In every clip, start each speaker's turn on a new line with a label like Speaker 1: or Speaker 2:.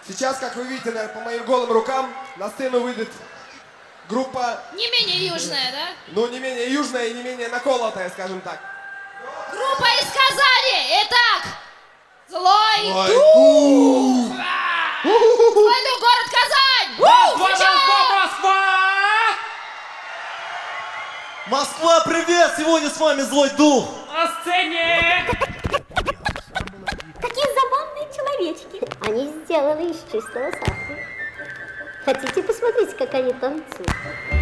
Speaker 1: Сейчас, как вы видите, наверное, по моим голым рукам, на сцену выйдет группа...
Speaker 2: Не менее южная, да?
Speaker 1: Ну, не менее южная и не менее наколотая, скажем так.
Speaker 2: Группа из Казани! Итак, Злой
Speaker 1: Злой
Speaker 2: Дух!
Speaker 1: Дух!
Speaker 2: Злой Дух, город Казань!
Speaker 3: Москва!
Speaker 4: Москва, привет! Сегодня с вами Злой Дух!
Speaker 3: На сцене!
Speaker 5: Какие забавные человечки. Они сделаны из чистого сахара. Хотите посмотреть, как они танцуют?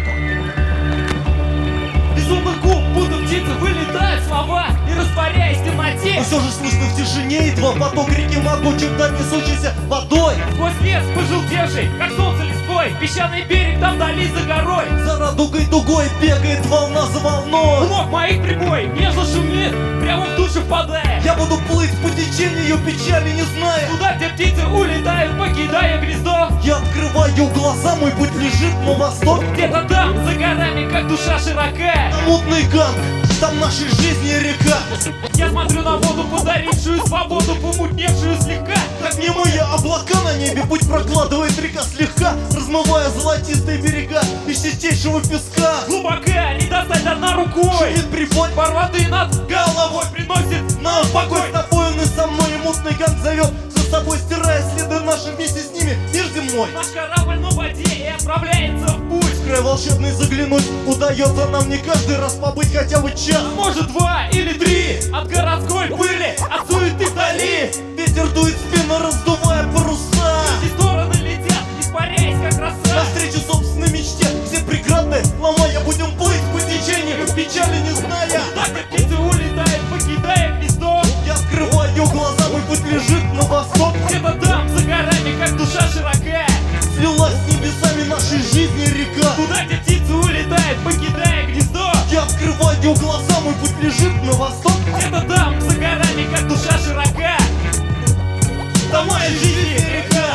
Speaker 3: Безумный губ, будто птицы, вылетают слова и растворяясь в темноте.
Speaker 4: Но все же слышно в тишине едва поток реки могучим, да несущийся водой.
Speaker 3: Сквозь лес пожелтевший, как солнце листвой, песчаный берег там вдали за горой.
Speaker 4: За радугой дугой бегает волна за волной.
Speaker 3: У ног моих прибой нежно шумит, прямо в душу впадая.
Speaker 4: Я буду плыть по течению, печали не зная.
Speaker 3: Туда, где птицы улетают, покидая гнездо.
Speaker 4: Я открываю глаза, мой путь лежит на восток.
Speaker 3: Где-то там, за горами, как душа широка.
Speaker 4: Там мутный ганг, там нашей жизни река.
Speaker 3: Я смотрю на воду, подарившую свободу, помутневшую слегка.
Speaker 4: Как немые облака на небе путь прокладывает река слегка, размывая золотистые берега из чистейшего песка.
Speaker 3: Глубока, не достать одна рукой.
Speaker 4: Шумит прибой,
Speaker 3: Пар воды над головой приносит
Speaker 4: нам покой. С тобой он и со мной, и мутный ганг зовет, за собой стирая следы наши, вместе с ними мир земной.
Speaker 3: Наш корабль на воде и отправляется в путь.
Speaker 4: В край волшебный заглянуть удается нам не каждый раз побыть хотя бы час.
Speaker 3: Может 2 или 3 от городской пыли, от суеты вдали.
Speaker 4: Ветер дует в спину, раздувая паруса.
Speaker 3: Все стороны летят, испаряясь как роса.
Speaker 4: Навстречу собственной мечте, все преграды ломая, будем плыть по течению, печали не зная.
Speaker 3: Так как птицы улетают, покидая гнездо.
Speaker 4: Я открываю глаза, мой путь лежит на восток.
Speaker 3: Где-то там, за горами, как душа широка.
Speaker 4: Слилась с небесами нашей жизни река.
Speaker 3: Туда, где птицы улетают, покидая гнездо.
Speaker 4: Я открываю глаза, мой путь лежит на восток.
Speaker 3: Где-то там, за горами, как душа широка.
Speaker 4: Там моя жизнь река.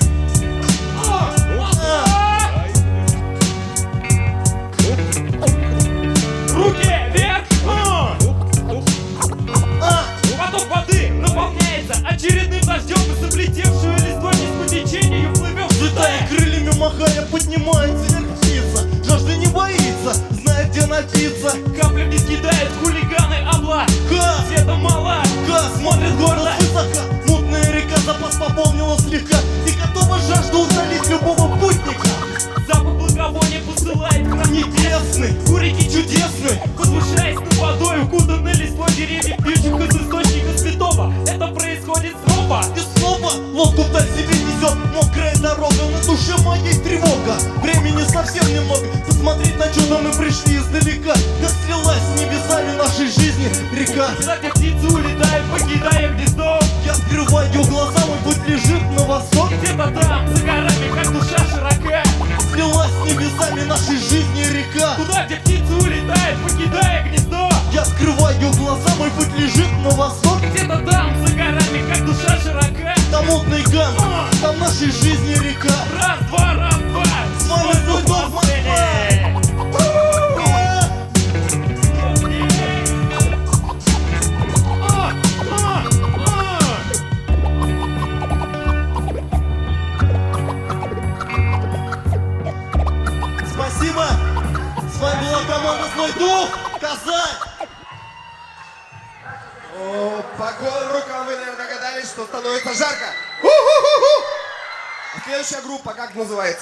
Speaker 3: Руки вверх! Поток воды наполняется очередным дождем, и облетевшую листвой не по течению плывем.
Speaker 4: Взлетая крыльями, махая, поднимается вверх птица. Жажды не боится, знает, где напиться.
Speaker 3: Каплями скидают хулиганы облак. Цветом мала,
Speaker 4: Смотрит город высоко. Мутная река запас пополнила слегка и готова жажду утолить любого путника.
Speaker 3: запах благовония посылает к нам
Speaker 4: Небесный, у реки чудесный.
Speaker 3: возвышаясь над водой, укутанной листвой деревьев, пьющих из источника святого. Это происходит снова.
Speaker 4: И снова лодку вдаль себе несет мокрая дорога. На душе моей тревога. Времени совсем немного. Посмотреть на чудо мы пришли издалека. Как слилась с небесами нашей жизни река.
Speaker 3: Туда, где птицы улетают, покидая гнездо.
Speaker 4: Я открываю глаза, мой путь лежит на восток.
Speaker 3: Где-то там, за горами, как душа широка.
Speaker 4: Слилась с небесами нашей жизни река.
Speaker 3: Туда, где птицы улетают, покидая гнездо.
Speaker 4: Я открываю глаза, мой путь лежит на восток.
Speaker 3: Где-то там, за горами, как душа широка.
Speaker 4: Там мутный ганг, там нашей жизни река.
Speaker 3: Раз, два, раз, два.
Speaker 4: С вами Злой Дух, Москва. Спасибо! С вами была команда Злой Дух, Казань!
Speaker 1: О, по голым рукам вы, наверное, догадались, что становится жарко. У-ху-ху-ху! А следующая группа, как называется?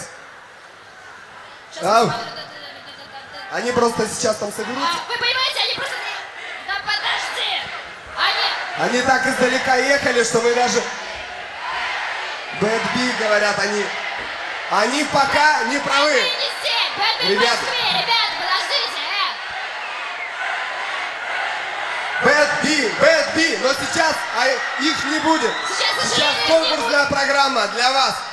Speaker 1: А, они просто сейчас там соберутся.
Speaker 2: Вы понимаете, они просто... Да подожди!
Speaker 1: Они так издалека ехали, что мы даже... Bad B, говорят они. Они пока не правы.
Speaker 2: Они не здесь! Бэтмен в
Speaker 1: Ребята.
Speaker 2: Москве! Ребята, подождите!
Speaker 1: Bad B, но сейчас их не будет.
Speaker 2: Сейчас, к
Speaker 1: Сейчас
Speaker 2: сожалению, не
Speaker 1: конкурсная программа для вас.